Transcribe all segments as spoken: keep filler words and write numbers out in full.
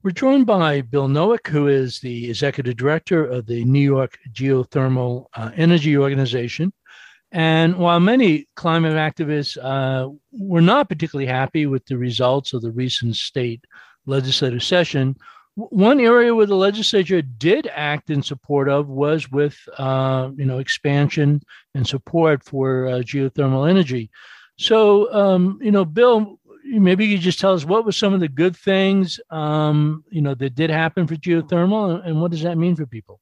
We're joined by Bill Nowick, who is the executive director of the New York Geothermal uh, Energy Organization. And while many climate activists uh, were not particularly happy with the results of the recent state legislative session, one area where the legislature did act in support of was with, uh, you know, expansion and support for uh, geothermal energy. So, um, you know, Bill, maybe you could just tell us what were some of the good things, um, you know, that did happen for geothermal, and what does that mean for people?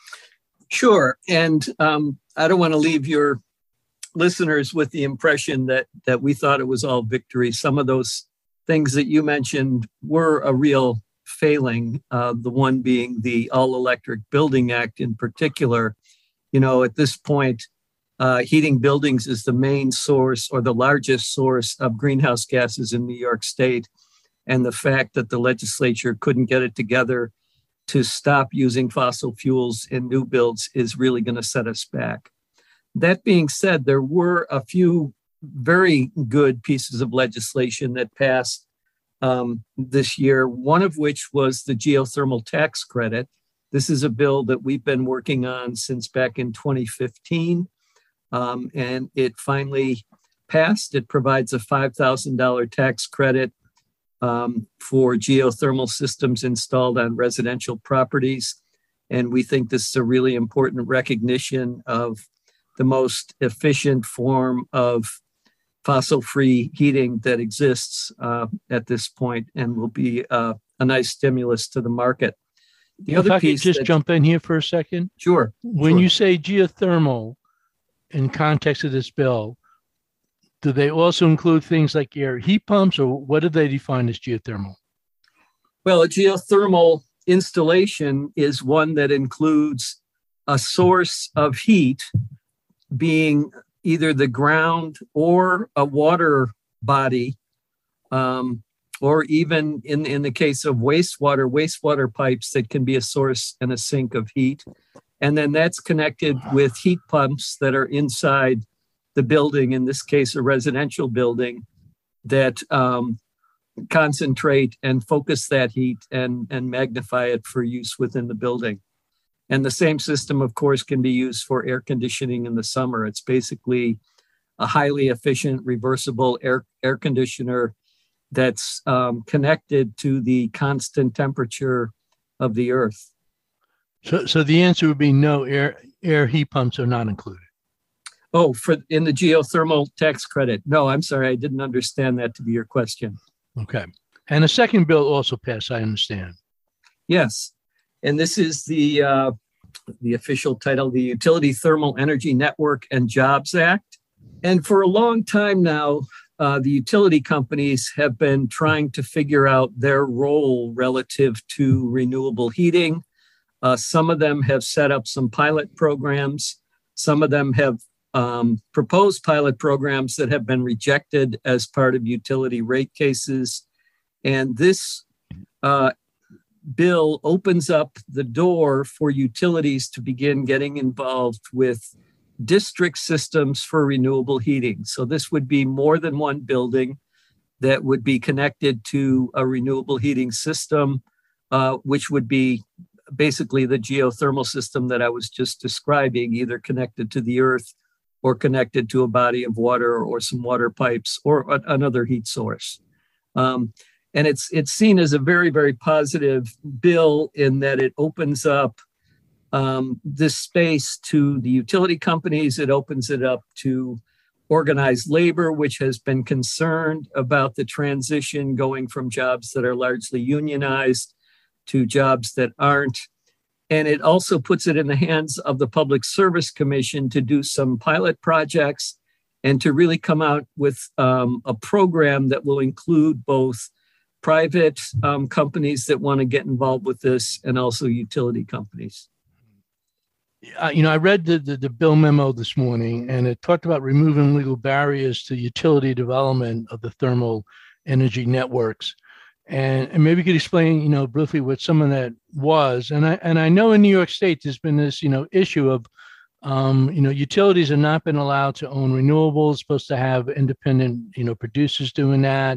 Sure. And um, I don't want to leave your listeners with the impression that that we thought it was all victory. Some of those things that you mentioned were a real failing, uh, the one being the All-Electric Building Act in particular. You know, at this point, Uh, heating buildings is the main source or the largest source of greenhouse gases in New York State. And the fact that the legislature couldn't get it together to stop using fossil fuels in new builds is really going to set us back. That being said, there were a few very good pieces of legislation that passed um, this year, one of which was the geothermal tax credit. This is a bill that we've been working on since back in twenty fifteen. Um, and it finally passed. It provides a five thousand dollars tax credit um, for geothermal systems installed on residential properties. And we think this is a really important recognition of the most efficient form of fossil-free heating that exists uh, at this point, and will be uh, a nice stimulus to the market. The if other I piece could just that, jump in here for a second. Sure. When sure. you say geothermal, in context of this bill, do they also include things like air heat pumps, or what do they define as geothermal? Well, a geothermal installation is one that includes a source of heat being either the ground or a water body, um, or even in, in the case of wastewater, wastewater pipes that can be a source and a sink of heat. And then that's connected with heat pumps that are inside the building, in this case, a residential building, that um, concentrate and focus that heat and, and magnify it for use within the building. And the same system, of course, can be used for air conditioning in the summer. It's basically a highly efficient, reversible air, air conditioner that's um, connected to the constant temperature of the earth. So, so the answer would be no. Air air heat pumps are not included. Oh, for in the geothermal tax credit. No, I'm sorry, I didn't understand that to be your question. Okay, and a second bill also passed, I understand. Yes, and this is the uh, the official title, the Utility Thermal Energy Network and Jobs Act. And for a long time now, uh, the utility companies have been trying to figure out their role relative to renewable heating. Uh, some of them have set up some pilot programs. Some of them have um, proposed pilot programs that have been rejected as part of utility rate cases. And this uh, bill opens up the door for utilities to begin getting involved with district systems for renewable heating. So this would be more than one building that would be connected to a renewable heating system, uh, which would be basically the geothermal system that I was just describing, either connected to the earth or connected to a body of water or some water pipes or a, another heat source. Um, and it's it's seen as a very, very positive bill in that it opens up um, this space to the utility companies. It opens it up to organized labor, which has been concerned about the transition going from jobs that are largely unionized to jobs that aren't. And it also puts it in the hands of the Public Service Commission to do some pilot projects and to really come out with um, a program that will include both private um, companies that want to get involved with this and also utility companies. Uh, you know, I read the, the, the bill memo this morning, and it talked about removing legal barriers to utility development of the thermal energy networks. And, and maybe you could explain, you know, briefly what some of that was. And I and I know in New York State, there's been this, you know, issue of, um, you know, utilities have not been allowed to own renewables, supposed to have independent, you know, producers doing that.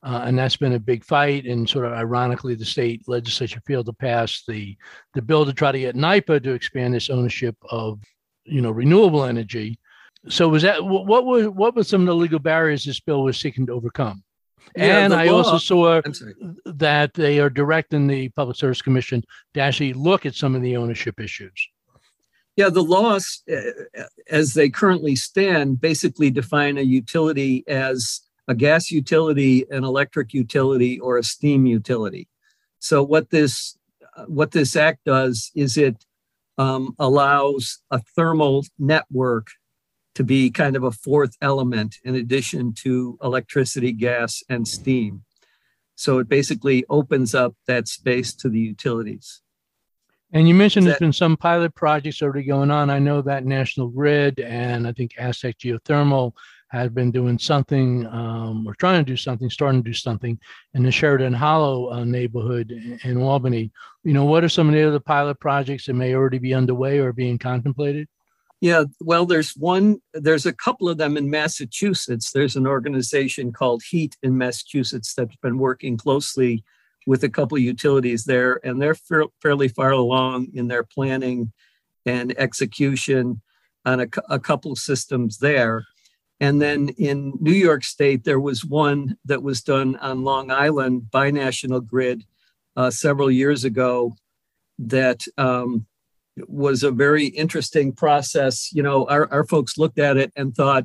Uh, and that's been a big fight. And sort of ironically, the state legislature failed to pass the, the bill to try to get NYPA to expand its ownership of, you know, renewable energy. So was that what were what were some of the legal barriers this bill was seeking to overcome? Yeah, and I law, also saw that they are directing the Public Service Commission to actually look at some of the ownership issues. Yeah, the laws, uh, as they currently stand, basically define a utility as a gas utility, an electric utility, or a steam utility. So what this uh, what this act does is it um, allows a thermal network to be kind of a fourth element in addition to electricity, gas, and steam. So it basically opens up that space to the utilities. And you mentioned there's been some pilot projects already going on. I know that National Grid and I think Aztec Geothermal had been doing something um, or trying to do something, starting to do something in the Sheridan Hollow uh, neighborhood in, in Albany. You know, what are some of the other pilot projects that may already be underway or being contemplated? Yeah, well, there's one, there's a couple of them in Massachusetts. There's an organization called HEAT in Massachusetts that's been working closely with a couple of utilities there, and they're fa- fairly far along in their planning and execution on a, a couple of systems there. And then in New York State, there was one that was done on Long Island by National Grid uh, several years ago that um, was a very interesting process. You know, our, our folks looked at it and thought,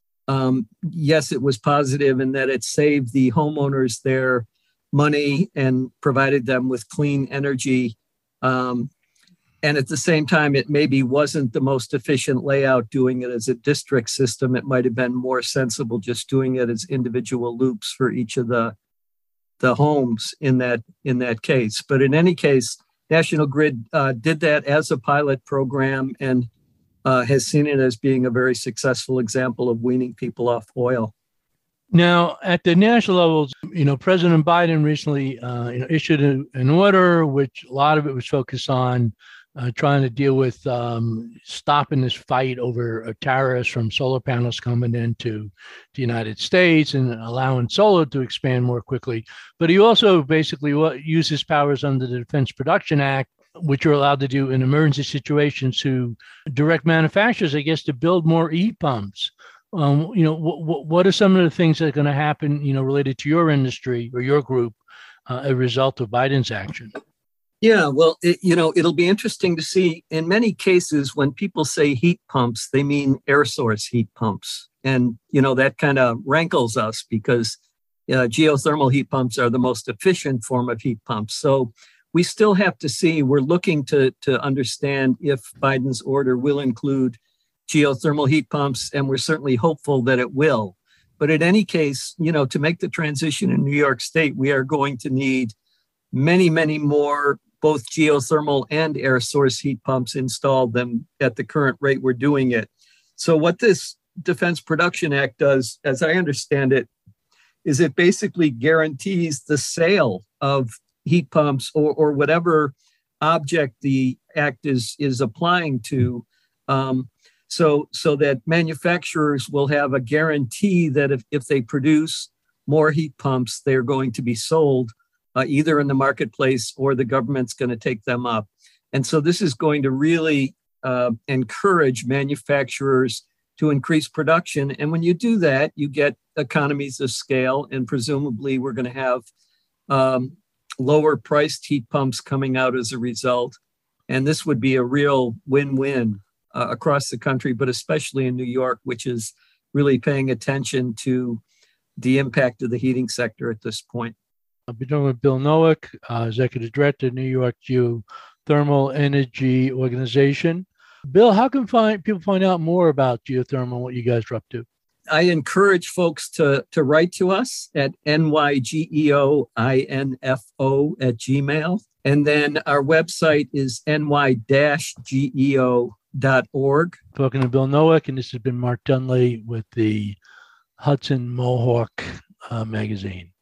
um, yes, it was positive in that it saved the homeowners their money and provided them with clean energy. Um, and at the same time, it maybe wasn't the most efficient layout doing it as a district system. It might have been more sensible just doing it as individual loops for each of the, the homes in that, in that case. But in any case, National Grid uh, did that as a pilot program and uh, has seen it as being a very successful example of weaning people off oil. Now, at the national levels, you know, President Biden recently uh, you know, issued a, an order, which a lot of it was focused on uh, trying to deal with um, stopping this fight over uh, tariffs from solar panels coming into the United States and allowing solar to expand more quickly. But he also basically used his powers under the Defense Production Act, which are allowed to do in emergency situations, to direct manufacturers, I guess, to build more heat pumps. Um, you know, what what are some of the things that are going to happen, you know, related to your industry or your group uh, as a result of Biden's action? Yeah, well, it, you know, it'll be interesting to see. In many cases, when people say heat pumps, they mean air source heat pumps. And, you know, that kind of rankles us because uh, geothermal heat pumps are the most efficient form of heat pumps. So we still have to see. We're looking to to understand if Biden's order will include geothermal heat pumps, and we're certainly hopeful that it will. But in any case, you know, to make the transition in New York State, we are going to need many, many more both geothermal and air source heat pumps installed than at the current rate we're doing it. So what this Defense Production Act does, as I understand it, is it basically guarantees the sale of heat pumps or, or whatever object the act is, is applying to, um, So, so that manufacturers will have a guarantee that if, if they produce more heat pumps, they're going to be sold uh, either in the marketplace or the government's going to take them up. And so this is going to really uh, encourage manufacturers to increase production. And when you do that, you get economies of scale, and presumably we're going to have um, lower priced heat pumps coming out as a result. And this would be a real win-win Uh, across the country, but especially in New York, which is really paying attention to the impact of the heating sector at this point. I've been talking with Bill Noack, uh, Executive Director, New York Geothermal Energy Organization. Bill, how can find, people find out more about geothermal and what you guys are up to? I encourage folks to, to write to us at N Y G E O I N F O at Gmail. And then our website is N Y G E O dot org. Talking to Bill Noack, and this has been Mark Dunley with the Hudson Mohawk uh, magazine.